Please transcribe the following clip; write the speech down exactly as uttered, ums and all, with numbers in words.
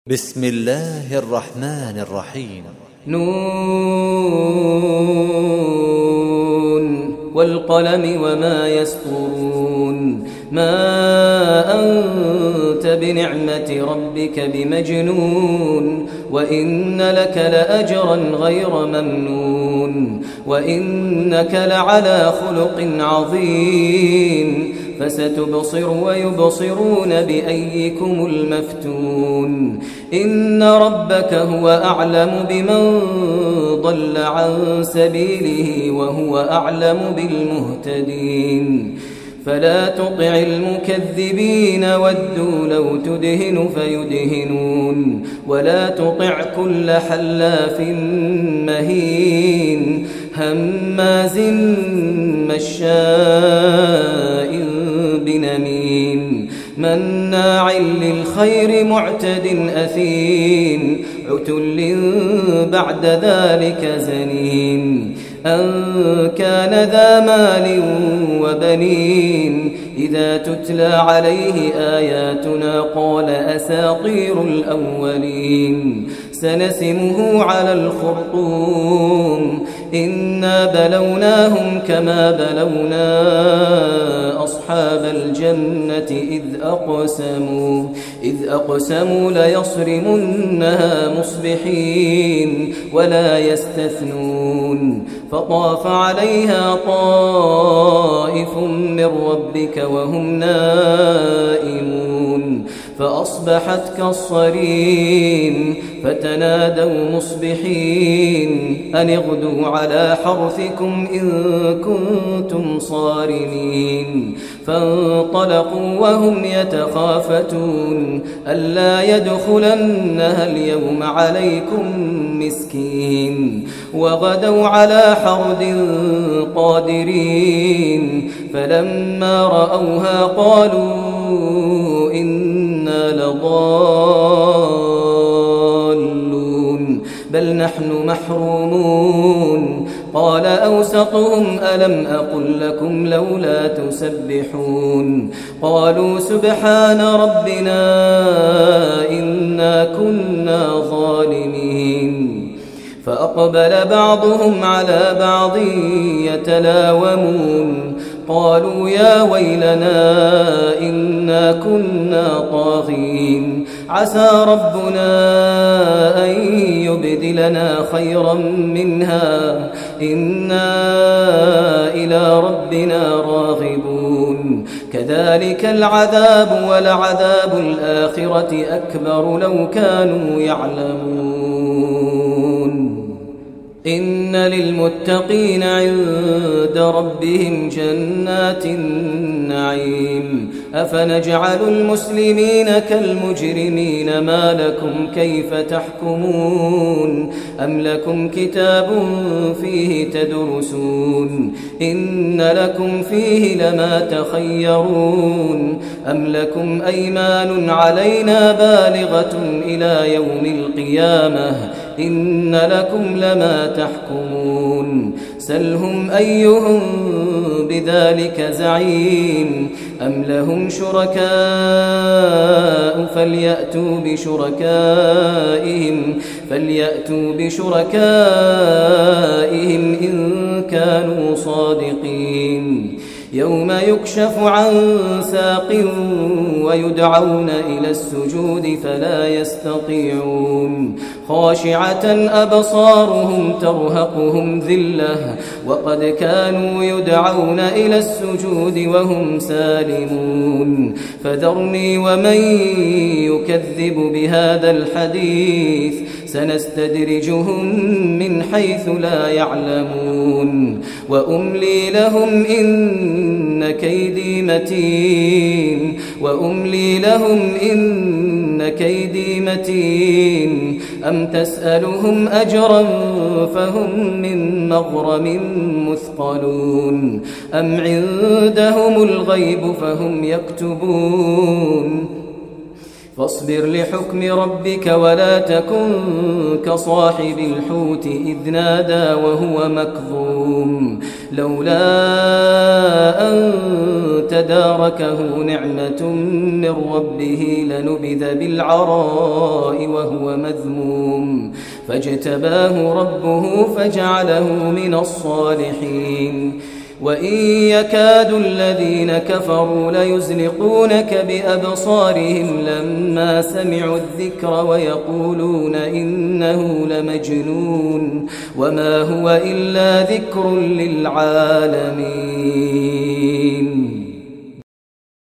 بسم الله الرحمن الرحيم. نون والقلم وما يسطرون. ما أنت بنعمة ربك بمجنون، وإن لك لأجرا غير ممنون، وإنك لعلى خلق عظيم. فستبصر ويبصرون بأيكم المفتون. إن ربك هو أعلم بمن ضل عن سبيله وهو أعلم بالمهتدين. فلا تطع المكذبين ودوا لو تدهن فيدهنون، ولا تطع كل حلاف مهين هماز مشاء بنميم مناع للخير معتد أثيم عتل بعد ذلك زنيم. أن كان ذا مال وبنين إذا تتلى عليه آياتنا قال أساطير الأولين. سنسمه على الخرطوم إنا بلوناهم كما بلونا أصحاب الجنة إذ أقسموا إذ أقسموا ليصرمنها مصبحين ولا يستثنون. فطاف عليها طائف من ربك وهم نائمون فأصبحت كالصريم. فتنادوا مصبحين أن اغدوا على حرثكم إن كنتم صارمين. فانطلقوا وهم يتخافتون ألا يدخلنها اليوم عليكم مسكين. وغدوا على حرد قادرين فلما رأوها قالوا إنا لضالون بل نحن محرومون. قال أوسطهم ألم أقل لكم لولا تسبحون. قالوا سبحان ربنا إنا كنا ظالمين. فأقبل بعضهم على بعض يتلاومون قالوا يا ويلنا إنا كنا طاغين عسى ربنا أن يبدلنا خيرا منها إنا إلى ربنا راغبون. كذلك العذاب ولعذاب الآخرة أكبر لو كانوا يعلمون. إن للمتقين عند ربهم جنات النعيم. أفنجعل المسلمين كالمجرمين ما لكم كيف تحكمون. أم لكم كتاب فيه تدرسون إن لكم فيه لما تخيرون. أم لكم أيمان علينا بالغة إلى يوم القيامة إن لكم لما تحكمون. سلهم أيهم بذلك زعيم. أم لهم شركاء فليأتوا بشركائهم فليأتوا بشركائهم إن كانوا صادقين. يوم يكشف عن ساق ويدعون إلى السجود فلا يستطيعون. خاشعة أبصارهم ترهقهم ذلة وقد كانوا يدعون إلى السجود وهم سالمون. فذرني ومن يكذب بهذا الحديث سنستدرجهم من حيث لا يعلمون. وأملي لهم إن كيدي متين وأملي لهم إن كيدي متين. أم تسألهم أجرا فهم من مغرم مثقلون أم عندهم الغيب فهم يكتبون. فاصبر لحكم ربك ولا تكن كصاحب الحوت إذ نادى وهو مكظوم لولا أن تداركه نعمة من ربه لنبذ بالعراء وهو مذموم فاجتباه ربه فجعله من الصالحين وإن يكاد الذين كفروا ليزلقونك بأبصارهم لما سمعوا الذكر ويقولون إنه لمجنون وما هو إلا ذكر للعالمين.